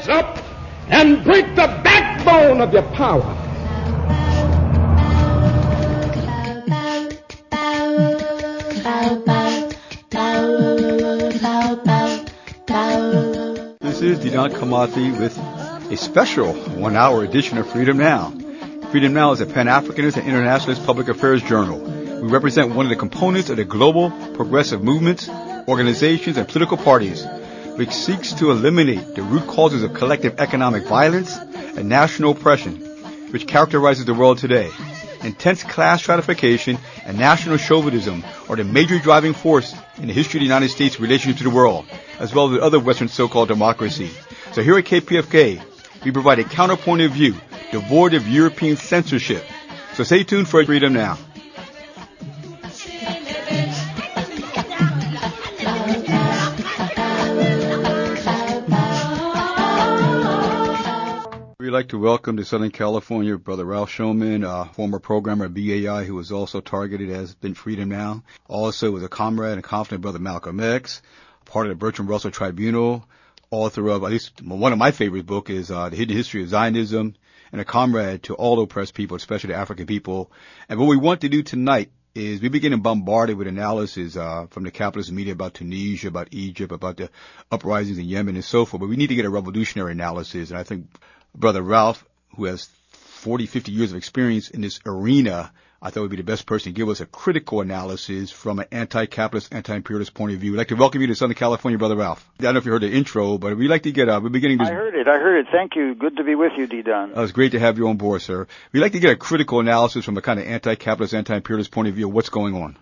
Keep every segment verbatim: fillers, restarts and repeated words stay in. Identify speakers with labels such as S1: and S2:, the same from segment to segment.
S1: rise up and break the backbone of your power.
S2: This is Didan Kamathi with a special one-hour edition of Freedom Now. Freedom Now is a Pan-Africanist and Internationalist public affairs journal. We represent one of the components of the global progressive movements, organizations, and political parties, which seeks to eliminate the root causes of collective economic violence and national oppression, which characterizes the world today. Intense class stratification and national chauvinism are the major driving force in the history of the United States' relationship to the world, as well as other Western so-called democracies. So here at K P F K, we provide a counterpoint of view, devoid of European censorship. So stay tuned for Freedom Now. We'd like to welcome to Southern California Brother Ralph Shulman, a former programmer at B A I who was also targeted as been Freedom Now. Also was a comrade and confidant Brother Malcolm X, part of the Bertrand Russell Tribunal, author of, at least one of my favorite books is uh, The Hidden History of Zionism, and a comrade to all oppressed people, especially the African people. And what we want to do tonight is we begin to bombard it with analysis uh, from the capitalist media about Tunisia, about Egypt, about the uprisings in Yemen and so forth. But we need to get a revolutionary analysis. And I think Brother Ralph, who has forty, fifty years of experience in this arena, I thought would be the best person to give us a critical analysis from an anti-capitalist, anti-imperialist point of view. We'd like to welcome you to Southern California, Brother Ralph. I don't know if you heard the intro, but we'd like to get, uh, we're beginning this.
S3: I heard it, I heard it. Thank you. Good to be with you, Didan.
S2: Uh, it's great to have you on board, sir. We'd like to get a critical analysis from a kind of anti-capitalist, anti-imperialist point of view of what's going on.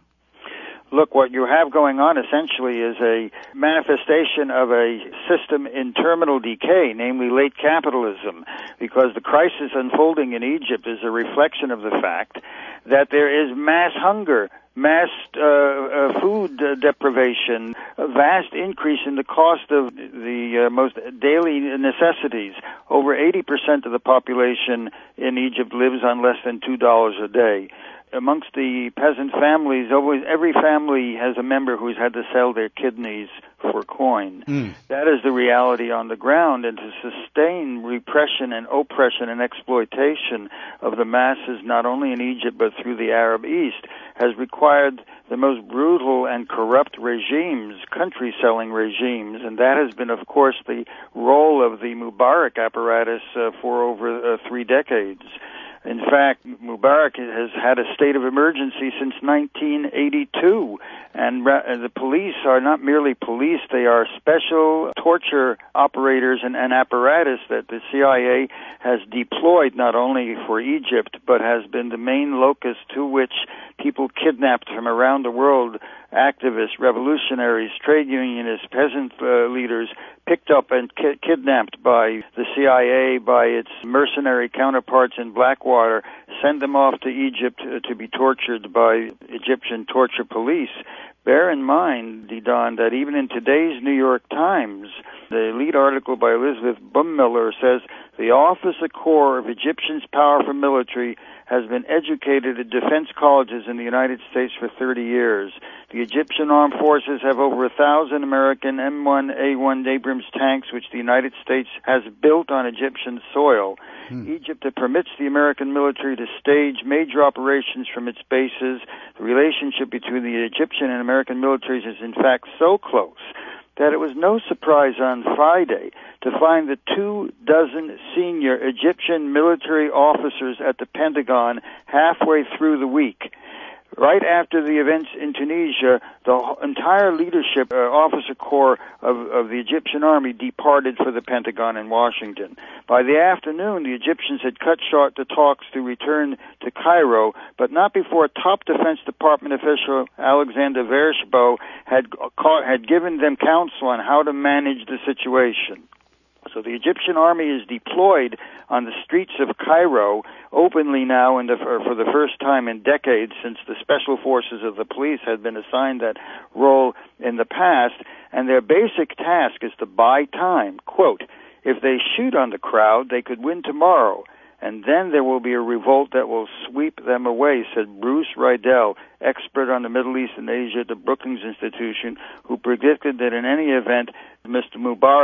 S3: Look, what you have going on essentially is a manifestation of a system in terminal decay, namely late capitalism, because the crisis unfolding in Egypt is a reflection of the fact that there is mass hunger, mass uh, uh, food uh, deprivation, a vast increase in the cost of the uh, most daily necessities. Over eighty percent of the population in Egypt lives on less than two dollars a day. Amongst the peasant families, always every family has a member who's had to sell their kidneys for coin. Mm. That is the reality on the ground, and to sustain repression and oppression and exploitation of the masses, not only in Egypt but through the Arab East, has required the most brutal and corrupt regimes, country-selling regimes, and that has been, of course, the role of the Mubarak apparatus uh, for over uh, three decades. In fact, Mubarak has had a state of emergency since nineteen eighty-two, and the police are not merely police, they are special torture operators and, and apparatus that the C I A has deployed not only for Egypt, but has been the main locus to which people kidnapped from around the world, activists, revolutionaries, trade unionists, peasant uh, leaders, picked up and ki- kidnapped by the C I A, by its mercenary counterparts in Blackwater, send them off to Egypt uh, to be tortured by Egyptian torture police. Bear in mind, Didan, that even in today's New York Times, the lead article by Elizabeth Bummiller says the Office of Corps of Egyptians' Powerful Military has been educated at defense colleges in the United States for thirty years. The Egyptian armed forces have over a thousand American M one A one Abrams tanks, which the United States has built on Egyptian soil. Hmm. Egypt permits the American military to stage major operations from its bases. The relationship between the Egyptian and American militaries is in fact so close that it was no surprise on Friday to find the two dozen senior Egyptian military officers at the Pentagon halfway through the week. Right after the events in Tunisia, the entire leadership, uh, officer corps of, of the Egyptian army departed for the Pentagon in Washington. By the afternoon, the Egyptians had cut short the talks to return to Cairo, but not before top Defense Department official Alexander Vershbow had, uh, had given them counsel on how to manage the situation. So the Egyptian army is deployed on the streets of Cairo openly now and for the first time in decades, since the special forces of the police had been assigned that role in the past, and their basic task is to buy time. Quote, if they shoot on the crowd, they could win tomorrow, and then there will be a revolt that will sweep them away, said Bruce Rydell, expert on the Middle East and Asia at the Brookings Institution, who predicted that in any event, Mister Mubarak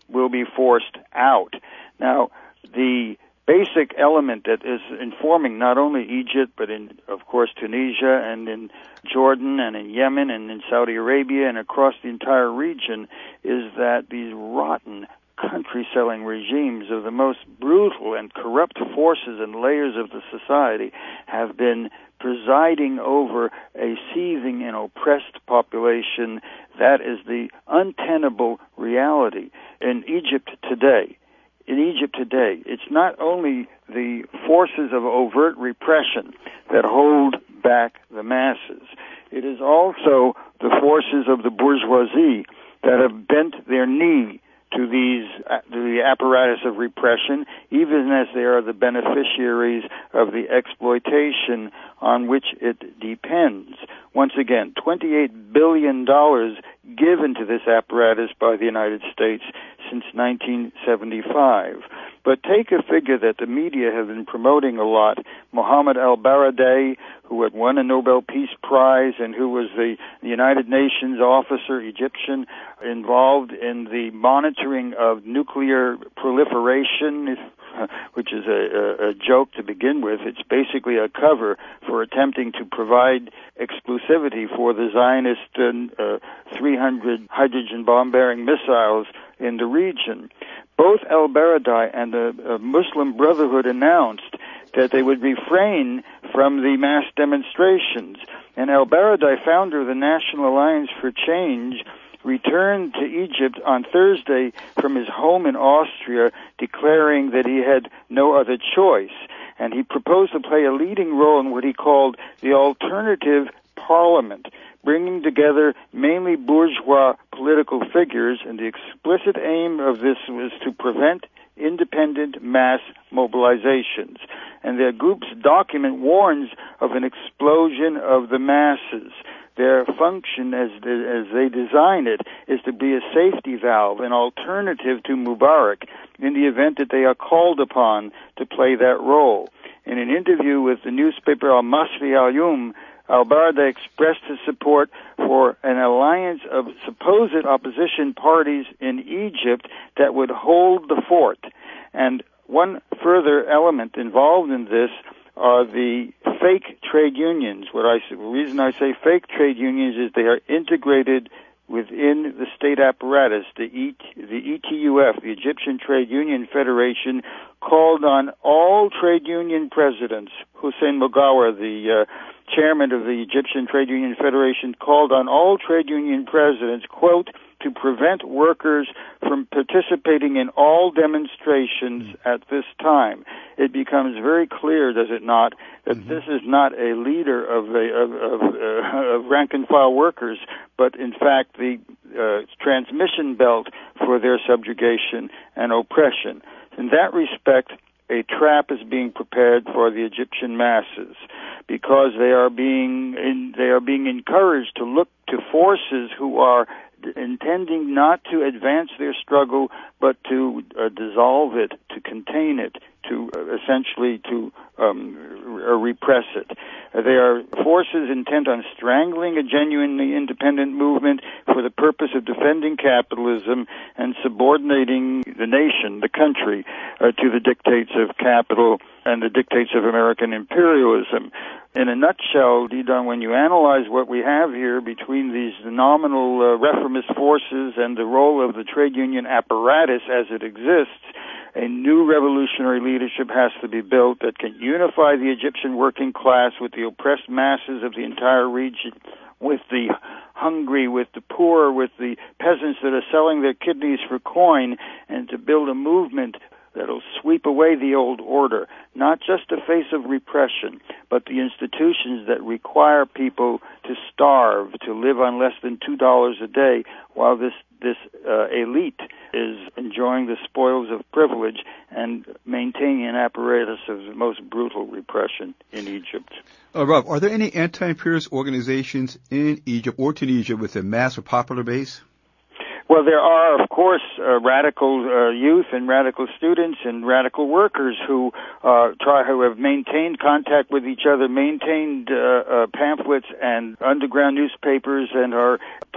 S3: will be forced out. Now, the basic element that is informing not only Egypt, but in, of course, Tunisia and in Jordan and in Yemen and in Saudi Arabia and across the entire region is that these rotten country-selling regimes of the most brutal and corrupt forces and layers of the society have been presiding over a seething and oppressed population. That is the untenable reality. In Egypt today, in Egypt today, it's not only the forces of overt repression that hold back the masses. It is also the forces of the bourgeoisie that have bent their knee to these uh, to the apparatus of repression, even as they are the beneficiaries of the exploitation on which it depends. Once again, twenty-eight billion dollars given to this apparatus by the United States since nineteen seventy-five. But take a figure that the media have been promoting a lot, Mohammed al-Baradei, who had won a Nobel Peace Prize and who was the United Nations officer, Egyptian, involved in the monitoring of nuclear proliferation, which is a, a, a joke to begin with. It's basically a cover for attempting to provide exclusivity for the Zionist uh, three hundred hydrogen bomb-bearing missiles in the region. Both al-Baradei and the uh, Muslim Brotherhood announced that they would refrain from the mass demonstrations. And al-Baradei, founder of the National Alliance for Change, returned to Egypt on Thursday from his home in Austria, declaring that he had no other choice. And he proposed to play a leading role in what he called the alternative parliament, bringing together mainly bourgeois political figures, and the explicit aim of this was to prevent independent mass mobilizations. And their group's document warns of an explosion of the masses. Their function, as the, as they design it, is to be a safety valve, an alternative to Mubarak, in the event that they are called upon to play that role. In an interview with the newspaper Al-Masri Al-Yum, al-Baradei expressed his support for an alliance of supposed opposition parties in Egypt that would hold the fort. And one further element involved in this are the fake trade unions. What I, the reason I say fake trade unions is they are integrated within the state apparatus. The, e, the E T U F, the Egyptian Trade Union Federation, called on all trade union presidents. Hussein Mogawer, the uh, chairman of the Egyptian Trade Union Federation, called on all trade union presidents, quote, to prevent workers from participating in all demonstrations at this time. It becomes very clear, does it not, that mm-hmm. this is not a leader of, a, of, of, uh, of rank-and-file workers, but in fact the uh, transmission belt for their subjugation and oppression. In that respect, a trap is being prepared for the Egyptian masses, because they are being in, they are being encouraged to look to forces who are intending not to advance their struggle, but to uh, dissolve it, to contain it, to uh, essentially to um, r- repress it. Uh, they are forces intent on strangling a genuinely independent movement for the purpose of defending capitalism and subordinating the nation, the country, uh, to the dictates of capital and the dictates of American imperialism. In a nutshell, Didon, when you analyze what we have here between these nominal uh, reformist forces and the role of the trade union apparatus as it exists, a new revolutionary leadership has to be built that can unify the Egyptian working class with the oppressed masses of the entire region, with the hungry, with the poor, with the peasants that are selling their kidneys for coin, and to build a movement that'll sweep away the old order, not just a face of repression, but the institutions that require people to starve, to live on less than two dollars a day, while this this uh, elite is enjoying the spoils of privilege and maintaining an apparatus of the most brutal repression in Egypt.
S2: Uh, Rob, are there any anti-imperialist organizations in Egypt or Tunisia with a mass or popular base?
S3: Well, there are, of course, uh, radical uh, youth and radical students and radical workers who uh, try who have maintained contact with each other, maintained uh, uh, pamphlets and underground newspapers, and are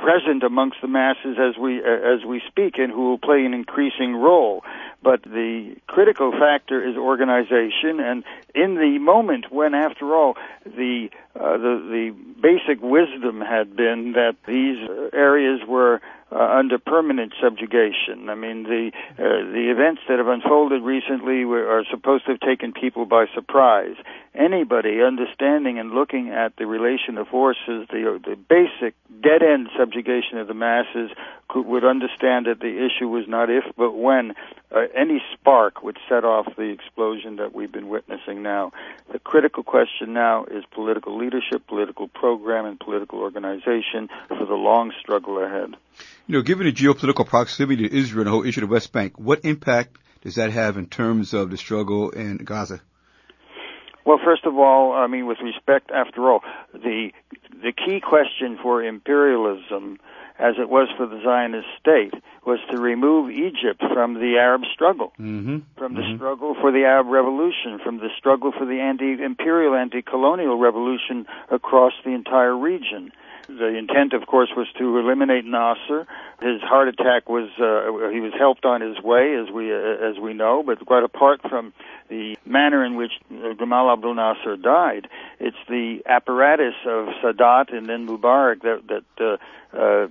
S3: present amongst the masses as we uh, as we speak, and who will play an increasing role. But the critical factor is organization, and in the moment when, after all, the uh, the, the basic wisdom had been that these areas were uh, under permanent subjugation. I mean, the uh, the events that have unfolded recently were, are supposed to have taken people by surprise. Anybody understanding and looking at the relation of forces, the the basic dead-end subjugation of the masses, could, would understand that the issue was not if, but when uh, any spark would set off the explosion that we've been witnessing now. The critical question now is political leadership, political program, and political organization for the long struggle ahead.
S2: You know, given the geopolitical proximity to Israel and the whole issue of the West Bank, what impact does that have in terms of the struggle in Gaza?
S3: Well, first of all, I mean, with respect, after all, the the key question for imperialism, as it was for the Zionist state, was to remove Egypt from the Arab struggle,
S2: mm-hmm.
S3: from the
S2: mm-hmm.
S3: struggle for the Arab Revolution, from the struggle for the anti-imperial, anti-colonial revolution across the entire region. The intent, of course, was to eliminate Nasser. His heart attack was, uh, he was helped on his way, as we, uh, as we know, but quite apart from the manner in which uh, Gamal Abdel Nasser died, it's the apparatus of Sadat and then Mubarak that, that, uh, uh,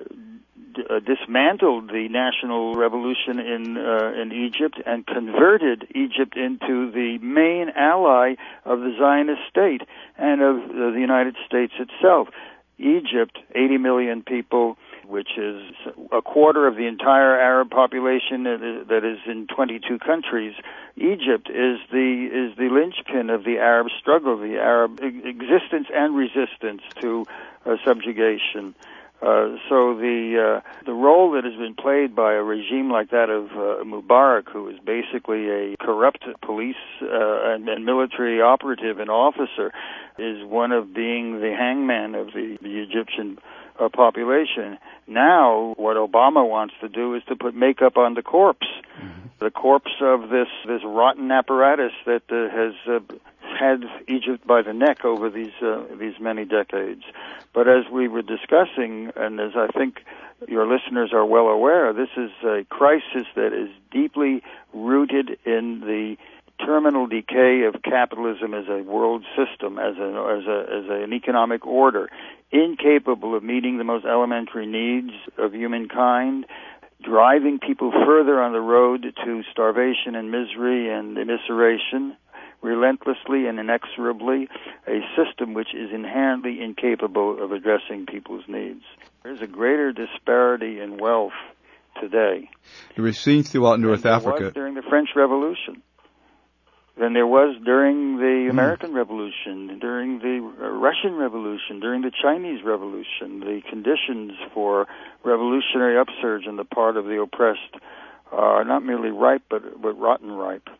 S3: d- uh, dismantled the national revolution in, uh, in Egypt and converted Egypt into the main ally of the Zionist state and of uh, the United States itself. Egypt, eighty million people, which is a quarter of the entire Arab population that is in twenty-two countries. Egypt is the is the linchpin of the Arab struggle, the Arab existence and resistance to uh, subjugation. Uh, so the uh, the role that has been played by a regime like that of uh, Mubarak, who is basically a corrupt police uh, and, and military operative and officer, is one of being the hangman of the, the Egyptian uh, population. Now, what Obama wants to do is to put makeup on the corpse, mm-hmm. the corpse of this this rotten apparatus that uh, has uh, had Egypt by the neck over these uh, these many decades. But as we were discussing, and as I think your listeners are well aware, this is a crisis that is deeply rooted in the terminal decay of capitalism as a world system, as a, as a, as an economic order, incapable of meeting the most elementary needs of humankind, driving people further on the road to starvation and misery and immiseration, relentlessly and inexorably, a system which is inherently incapable of addressing people's needs. There's a greater disparity in wealth today.
S2: We're seeing throughout North
S3: than
S2: Africa.
S3: There was during the French Revolution, than there was during the American mm. Revolution, during the Russian Revolution, during the Chinese Revolution. The conditions for revolutionary upsurge on the part of the oppressed are not merely ripe, but, but rotten ripe.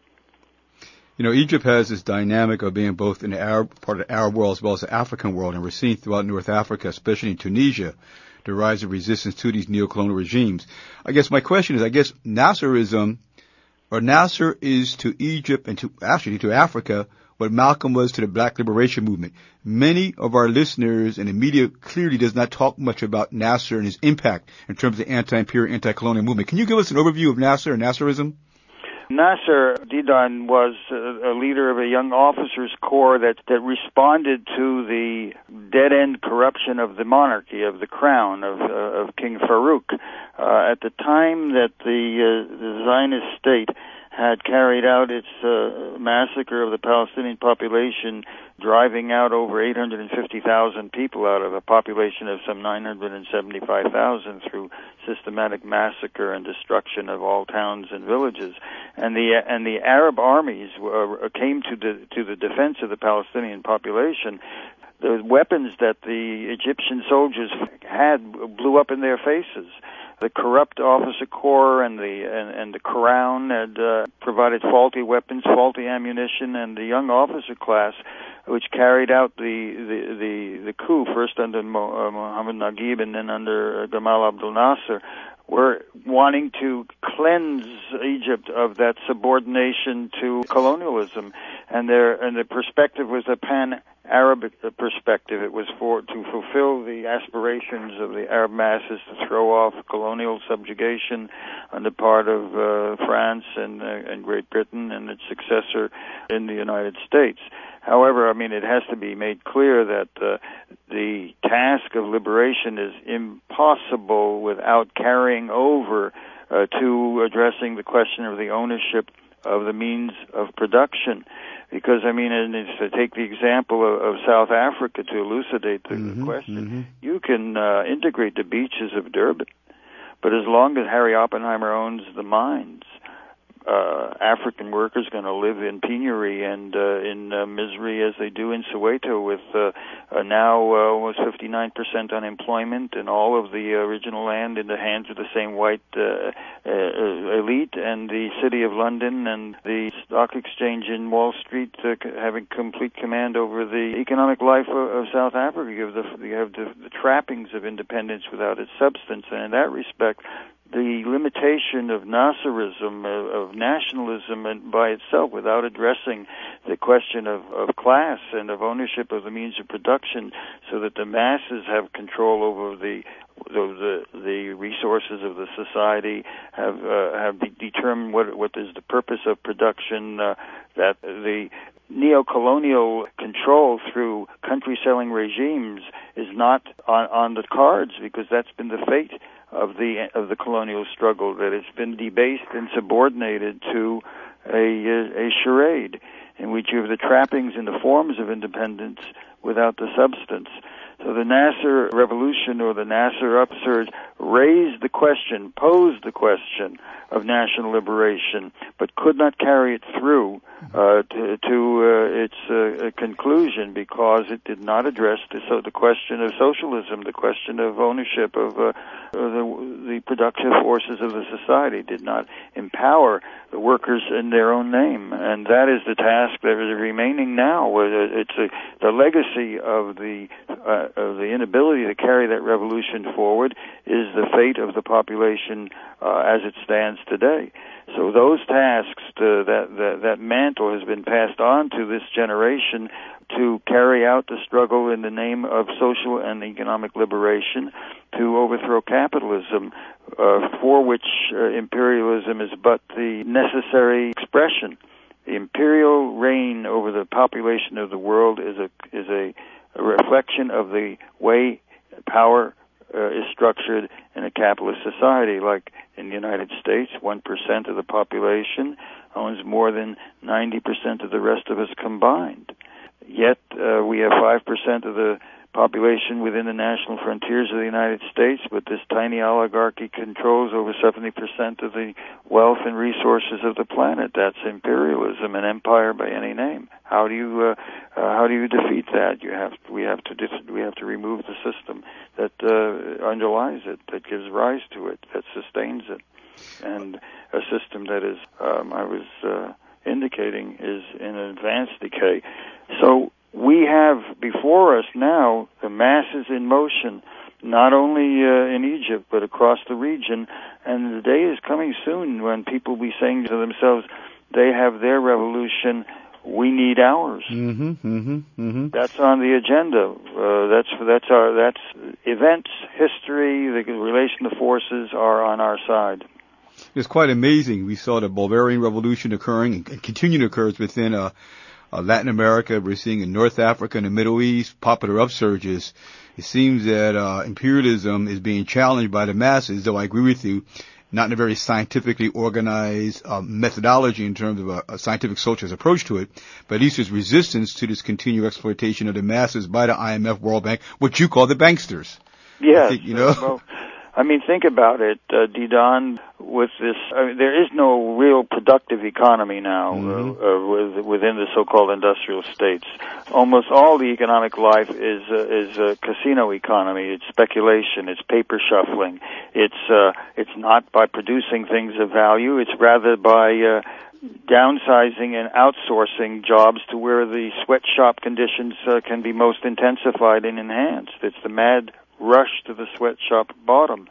S2: You know, Egypt has this dynamic of being both in the Arab part of the Arab world as well as the African world, and we're seeing throughout North Africa, especially in Tunisia, the rise of resistance to these neo-colonial regimes. I guess my question is, I guess Nasserism, or Nasser is to Egypt and to actually to Africa what Malcolm was to the Black Liberation Movement. Many of our listeners and the media clearly does not talk much about Nasser and his impact in terms of the anti-imperial, anti-colonial movement. Can you give us an overview of Nasser and Nasserism?
S3: Nasser Didan was a leader of a young officers' corps that, that responded to the dead-end corruption of the monarchy, of the crown, of, uh, of King Farouk. Uh, at the time that the, uh, the Zionist state had carried out its uh, massacre of the Palestinian population, driving out over eight hundred fifty thousand people out of a population of some nine hundred seventy-five thousand through systematic massacre and destruction of all towns and villages. And the and the Arab armies uh, came to the to the defense of the Palestinian population. The weapons that the Egyptian soldiers had blew up in their faces. The corrupt officer corps and the and, and the crown had uh, provided faulty weapons, faulty ammunition, and the young officer class, which carried out the the the, the coup first under Mo, uh, Mohammed Naguib and then under uh, Gamal Abdel Nasser, were wanting to cleanse Egypt of that subordination to colonialism, and their and the perspective was a pan-Arabic perspective. It was for to fulfill the aspirations of the Arab masses to throw off colonial subjugation on the part of uh, France and, uh, and Great Britain and its successor in the United States. However, I mean, it has to be made clear that uh, the task of liberation is impossible without carrying over uh, to addressing the question of the ownership of the means of production. Because, I mean, and if to take the example of, of South Africa to elucidate the
S2: mm-hmm,
S3: question,
S2: mm-hmm.
S3: you can uh, integrate the beaches of Durban, but as long as Harry Oppenheimer owns the mines, Uh, African workers going to live in penury and uh, in uh, misery as they do in Soweto, with uh, uh, now uh, almost fifty-nine percent unemployment and all of the original land in the hands of the same white uh, uh, elite, and the City of London and the stock exchange in Wall Street uh, having complete command over the economic life of, of South Africa. You have, the, you have the, the trappings of independence without its substance, and in that respect, the limitation of Nasserism, of, of nationalism and by itself, without addressing the question of, of class and of ownership of the means of production, so that the masses have control over the the, the resources of the society, have uh, have de- determined what what is the purpose of production, uh, that the neo-colonial control through country-selling regimes is not on, on the cards, because that's been the fate of the of the colonial struggle, that it's been debased and subordinated to a, a charade in which you have the trappings and the forms of independence without the substance. So the Nasser revolution, or the Nasser upsurge, raised the question, posed the question of national liberation, but could not carry it through uh, to, to uh, its uh, conclusion, because it did not address the, so the question of socialism, the question of ownership of uh, the, the productive forces of the society, did not empower the workers in their own name. And that is the task that is remaining now. It's a, the legacy of the uh, of the inability to carry that revolution forward is the fate of the population uh, as it stands today. So those tasks, to, that, that that mantle has been passed on to this generation to carry out the struggle in the name of social and economic liberation, to overthrow capitalism, uh, for which uh, imperialism is but the necessary expression. The imperial reign over the population of the world is a is a, a reflection of the way power uh, is structured in a capitalist society. Like in the United States, one percent of the population owns more than ninety percent of the rest of us combined. Yet uh, we have five percent of the population within the national frontiers of the United States, but this tiny oligarchy controls over seventy percent of the wealth and resources of the planet. That's imperialism, an empire by any name. How do you uh, uh, how do you defeat that? You have we have to dis- we have to remove the system that uh, underlies it, that gives rise to it, that sustains it, and a system that is um, I was uh, indicating is in advanced decay. So we have before us now the masses in motion, not only uh, in Egypt, but across the region. And the day is coming soon when people will be saying to themselves, they have their revolution, we need ours.
S2: Mm-hmm, mm-hmm, mm-hmm.
S3: That's on the agenda. Uh, that's that's our that's events, history, the relation of forces are on our side.
S2: It's quite amazing. We saw the Bulgarian Revolution occurring and continuing to occur within uh, uh, Latin America. We're seeing in North Africa and the Middle East popular upsurges. It seems that uh, imperialism is being challenged by the masses, though I agree with you, not in a very scientifically organized uh, methodology in terms of a, a scientific socialist approach to it, but at least there's resistance to this continued exploitation of the masses by the I M F, World Bank, what you call the banksters.
S3: Yes.
S2: I think, you know?
S3: Well, I mean, think about it, uh, Didan, with this, I mean, there is no real productive economy now
S2: mm-hmm.
S3: uh, uh, with, within the so-called industrial states. Almost all the economic life is uh, is a casino economy. It's speculation. It's paper shuffling. It's uh, it's not by producing things of value. It's rather by uh, downsizing and outsourcing jobs to where the sweatshop conditions uh, can be most intensified and enhanced. It's the mad rush to the sweatshop bottom.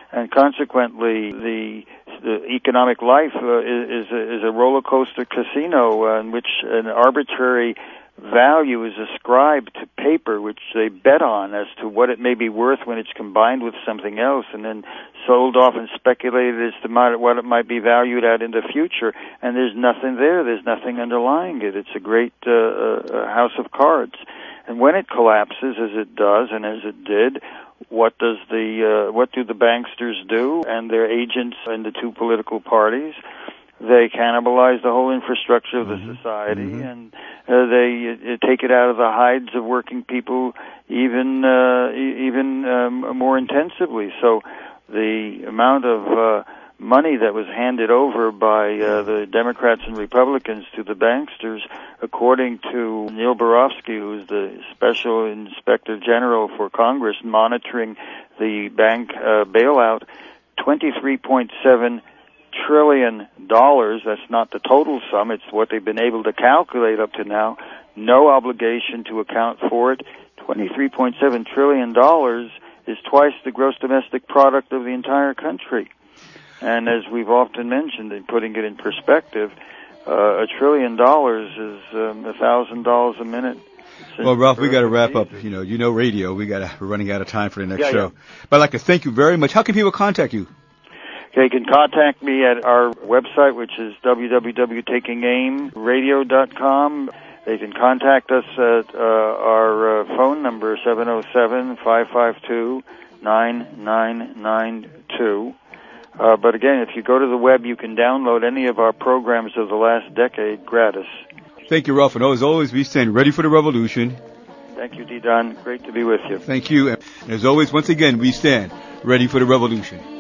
S3: and consequently the, the economic life uh, is, is, a, is a roller coaster casino uh, in which an arbitrary value is ascribed to paper, which they bet on as to what it may be worth when it's combined with something else, and then sold off and speculated as to what it might be valued at in the future. And there's nothing there. There's nothing underlying it. It's a great uh, uh, house of cards. And when it collapses, as it does, and as it did, what does the uh, what do the banksters do and their agents in the two political parties? They cannibalize the whole infrastructure of the mm-hmm. society, mm-hmm. and uh, they uh, take it out of the hides of working people even uh, e- even um, more intensively. So the amount of uh, money that was handed over by uh, the Democrats and Republicans to the banksters, according to Neil Barofsky, who's the Special Inspector General for Congress monitoring the bank uh, bailout, twenty-three point seven trillion dollars. That's not the total sum. It's what they've been able to calculate up to now. No obligation to account for it. twenty-three point seven trillion dollars is twice the gross domestic product of the entire country. And as we've often mentioned, in putting it in perspective, uh, a trillion dollars is um, a thousand dollars a minute.
S2: Well, Ralph, we got to wrap up. You know, you know, radio. We got to. We're running out of time for the next
S3: yeah,
S2: show.
S3: Yeah.
S2: But I'd like to thank you very much. How can people contact you?
S3: They can contact me at our website, which is w w w dot taking aim radio dot com. They can contact us at uh, our uh, phone number, seven oh seven, five five two, nine nine nine two. Uh, but again, if you go to the web, you can download any of our programs of the last decade gratis.
S2: Thank you, Ralph. And as always, we stand ready for the revolution.
S3: Thank you, D. Don. Great to be with you.
S2: Thank you. And as always, once again, we stand ready for the revolution.